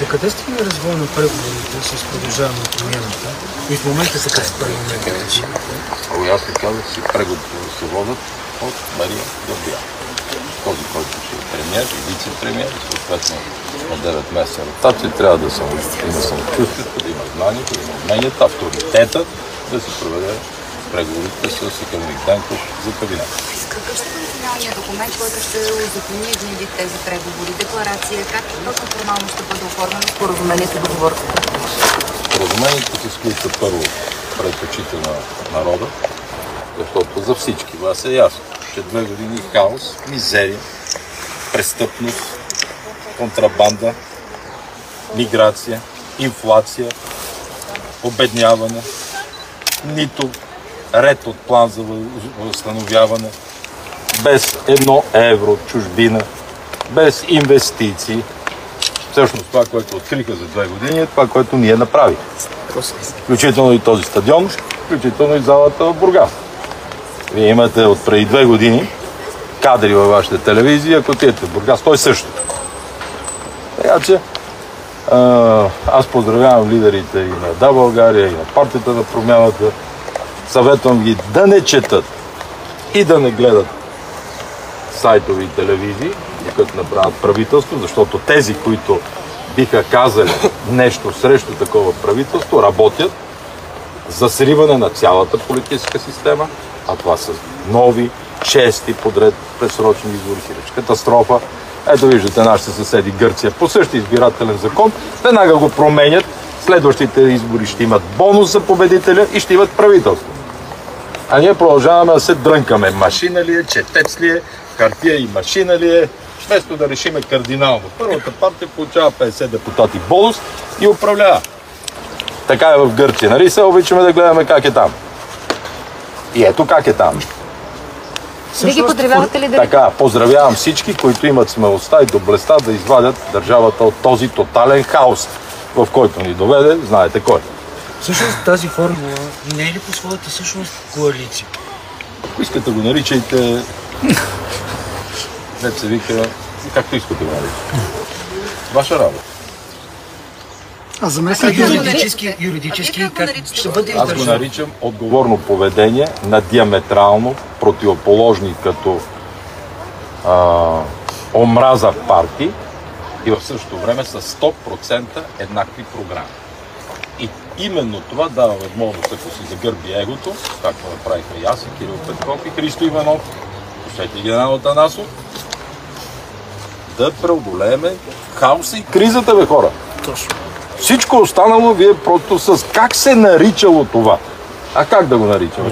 Докъде стигне развой на преговорите с Продължаваме Промяната и в момента са как парламентите? Аз ви казах, си преговорите се водят от Мария Габриел. Този, който ще е премиер и вице-премиер, съответно на 9 месеца ротация, трябва да има самочувствието, да има знанието, да има уменията, авторитета, да се проведе преговорите с Академик Денков за кабинет. Какъв ще бъде финалният документ, който ще узакони един вид тези преговори? Декларация, как точно формално ще бъде оформено споразумението, договорката? Споразумението се сключва първо пред очите на народа, защото за всички вас е ясно, че 2 години хаос, мизерия, престъпност, контрабанда, миграция, инфлация, обедняване, нито ред от план за възстановяване, без 1 евро чужбина, без инвестиции. Всъщност това, което откриха за 2 години, е това, което ние направихме. Включително и този стадион, включително и залата в Бургас. Вие имате от преди 2 години кадри във вашите телевизии, ако отидете в Бургас, той също. Така че аз поздравявам лидерите и на Да, България, и на партията на промяната. Съветвам ги да не четат и да не гледат сайтови и телевизии, докато направят правителство, защото тези, които биха казали нещо срещу такова правителство, работят за сриване на цялата политическа система, а това са нови, 6 подред предсрочни избори, катастрофа. Ето виждате нашите съседи Гърция по същия избирателен закон, веднага го променят, следващите избори ще имат бонус за победителя и ще имат правителство. А ние продължаваме да се дрънкаме. Машина ли е, четец ли е, хартия и машина ли е, вместо да решиме кардинално. Първата партия получава 50 депутати бонус и управлява. Така е в Гърция. Нали се обичаме да гледаме как е там? И ето как е там. Вие ги поздравявате ли да... Така, поздравявам всички, които имат смелостта и доблестта да извадят държавата от този тотален хаос, в който ни доведе, знаете кой. Всъщност тази формула не е ли по своята същност коалиция? Ако искате го наричайте, дет се вика, както искате го наричате. Ваша работа. А заместник юридически как ще бъде Аз го наричам отговорно поведение на диаметрално противоположни като омраза партии и в същото време с 100% еднакви програми. И именно това дава възможност, ако си загърби егото, както направихме и аз, и Кирил Петков и Христо Иванов, слушайте генерал Атанасов, да преодолееме хаоса и кризата, бе, хора. Точно. Всичко останало вие просто с как се наричало това. А как да го наричаме?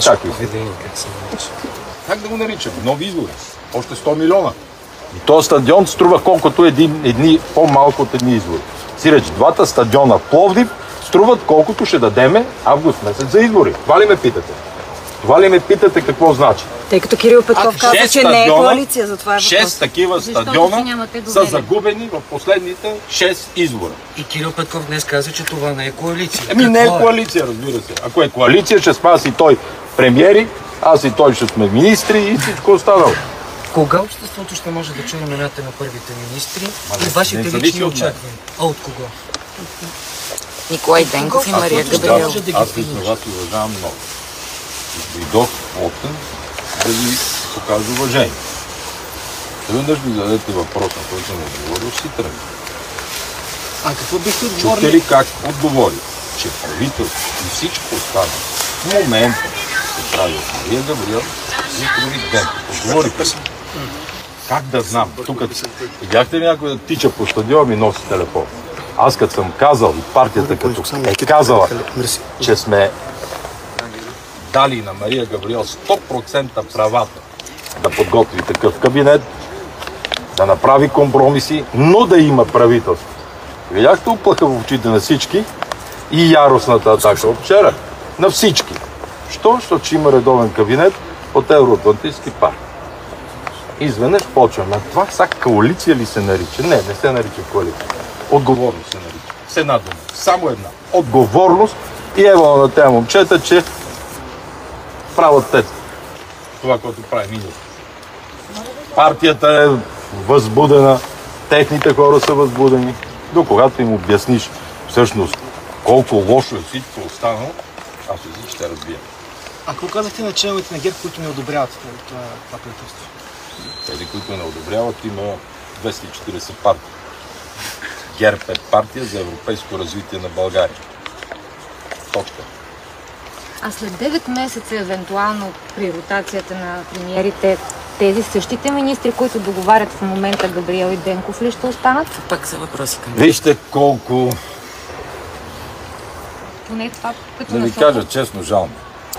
Как да го наричаме? Нови избори. Още 100 милиона. И този стадион струва колкото едни по-малко от едни избори. Сиреч, двата стадиона в Пловдив струват колкото ще дадеме август месец за избори. Това ли ме питате? Това ли ме питате какво значи? Тъй като Кирил Петков каза, че не е коалиция, затова е въпрос. 6 такива стадиона са загубени в последните 6 избора. И Кирил Петков днес каза, че това не е коалиция. Не е коалиция, разбира се. Ако е коалиция, ще спаси той премиери, аз и той ще сме министри и всичко останало. Кога обществото ще може да чуе имената на първите министри и вашите лични очаквания? А от кого? Николай Денков и Мария Габриел. Аз лично вас уважавам много. Дойдох оттен да ви покажа уважение. Веднъж ми зададете въпрос, на който съм отговорил, си тръгна. А какво бихте отговорили? Чухте ли как отговори? Че правителство и всичко остана в момента се прави от Мария Габриел и Академик Денков. Отговорите си. Как да знам? Тук видяхте ли някой да тича по стадиона ми носи телефон? Аз като съм казал и партията като е казала, че сме дали на Мария Габриел 100% правата да подготви такъв кабинет, да направи компромиси, но да има правителство. Видяхте уплаха в очите на всички и яростната атака от вчера. На всички. Що? Защото ще има редовен кабинет от евроатлантически партии. Изведнъж почваме. Това са коалиция ли се нарича? Не се нарича коалиция. Отговорност се нарича. С една дума. Само една. Отговорност и ево на тези момчета, че правят те. Това, което прави миналото. Партията е възбудена, техните хора са възбудени. До когато им обясниш всъщност колко лошо е всичко останало, аз език ще разбия. А какво казахте на членовете на ГЕРБ, които не одобряват това правителство? Тези, които не одобряват, има 240 партии. ГЕРБ е партия за европейско развитие на България. Точка. А след 9 месеца, евентуално при ротацията на премиерите, тези същите министри, които договарят в момента Габриел и Денков ли ще останат? Пак са въпроси към. Вижте колко, Поне това като да ви насока. кажа честно, жално.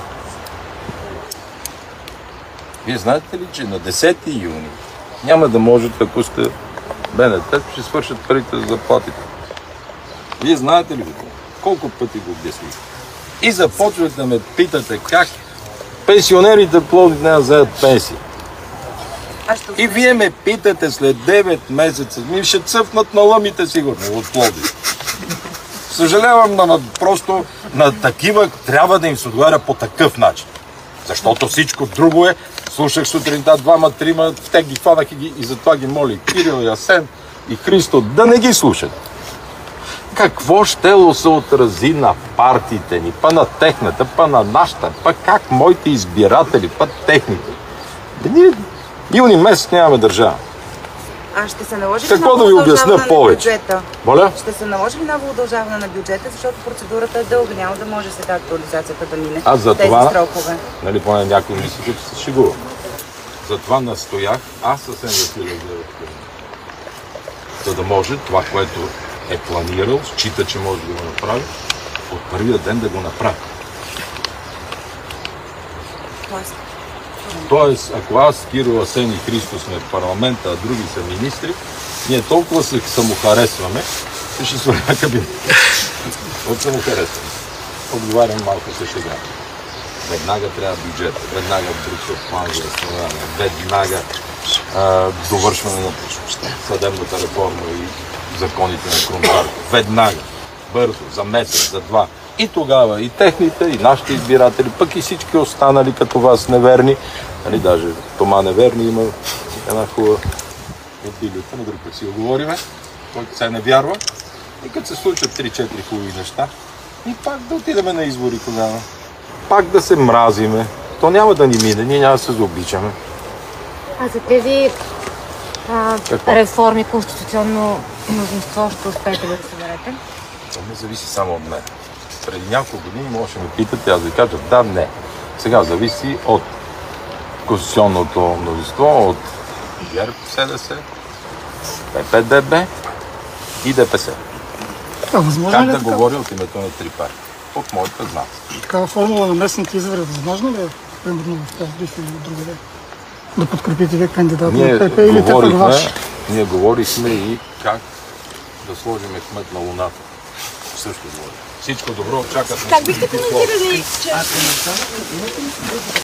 Вие знаете ли, че на 10 юни няма да можете, ако сте БНТ, ще свършат парите за заплатите. Вие знаете ли го? Колко пъти го обясних? И започвате да ме питате как пенсионерите в Пловдив няма да вземат пенсия. И вие ме питате след 9 месеца, ми ще цъфнат на лъмите сигурно от Пловдив. Съжалявам, но просто на такива трябва да им се отговаря по такъв начин. Защото всичко друго е, слушах сутринта двама-трима, те ги хванах и затова ги моли Кирил, Асен и Христо да не ги слушат. Какво щело се отрази на партиите ни, па на техната, па на нашата, па как моите избиратели, па техните. Ние юни месец нямаме държава. А ще се наложи ли Какво ново да ви обясня удължаване на повече? бюджета? Моля? Ще се наложи ли ново удължаване на бюджета, защото процедурата е дълга, няма да може сега актуализацията да мине. Аз за тези това, срокове. нали, поне някой мисли, че се шегува. Затова настоях, аз съвсем Василев за да може това, което е планирал, счита, че може да го направи, от първия ден да го направи. Тоест, ако аз, Кирил, Асен и Христо сме в парламента, а други са министри, ние толкова се самохаресваме, че ще свърля кабинет. От самохаресване. Отговарям малко се шега. Веднага трябва бюджет, веднага Брюксел план за възстановяване, веднага довършване на съдебната реформа и законите на Крумбарков. Веднага, бързо, за месец, за два. И тогава и техните, и нашите избиратели, пък и всички останали като вас неверни, нали, даже Тома неверни има една хубава от Библията, на друг път си го говориме, който се не вярва. И като се случат 3-4 хубави неща, и пак да отидеме на избори тогава. Пак да се мразиме. То няма да ни мине, ние няма да се заобичаме. А за тези Какво? реформи, конституционно мнозинство ще успеете да съберете? Това не зависи само от мен. Преди няколко години може да ме питате, аз ви кажа да, не. Сега зависи от конституционното мнозинство, от ГЕРБ, СДС, ППДБ и ДПС. Възможно Как ли е да така? говори от името на три партии? От моята знация. Такава формула на местните избори, възможно ли е, примерно в Пловдив или другаде, да подкрепите вие кандидата на ПП или те пък ваш? Ние говорихме и как да сложим кмет на Луната. Също говорим. Всичко добро, чакат. Как бихте коментирали, че